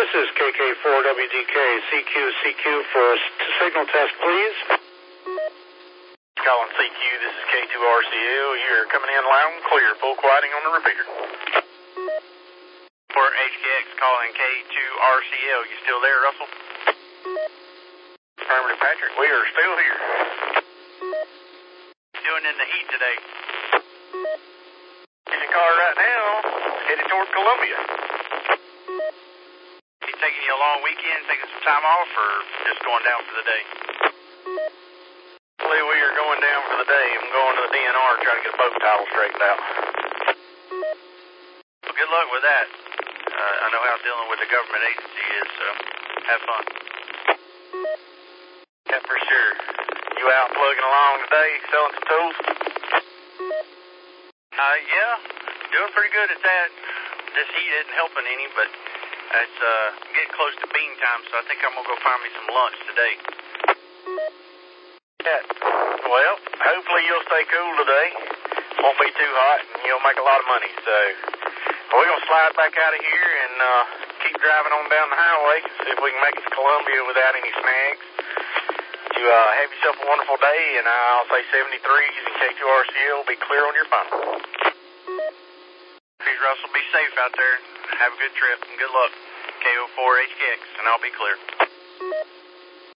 This is KK4WDK. CQ for a signal test, please. Calling CQ, this is K2RCL. You're coming in loud and clear. Full quieting on the repeater. For HKX, calling K2RCL. You still there, Russell? Affirmative, Patrick. We are still here. Doing in the heat today? In the car right now, headed toward Columbia. You taking you a long weekend, taking some time off, or just going down for the day? We are going down for the day. I'm going to the DNR to try to get a boat title straightened out. Well, good luck with that. I know how dealing with the government agency is, so have fun. Yeah, for sure. You out plugging along today, selling some tools? Yeah, doing pretty good at that. This heat isn't helping any, but it's getting close to bean time, so I think I'm going to go find me some lunch today. Yeah. Well, hopefully you'll stay cool today. Won't be too hot, and you'll make a lot of money, so we're going to slide back out of here and keep driving on down the highway, see if we can make it to Columbia without any snags. You have yourself a wonderful day, and I'll say 73s and K2RCL will be clear on your phone. Please, Russell, be safe out there. Have a good trip and good luck. KO4HKX, and I'll be clear.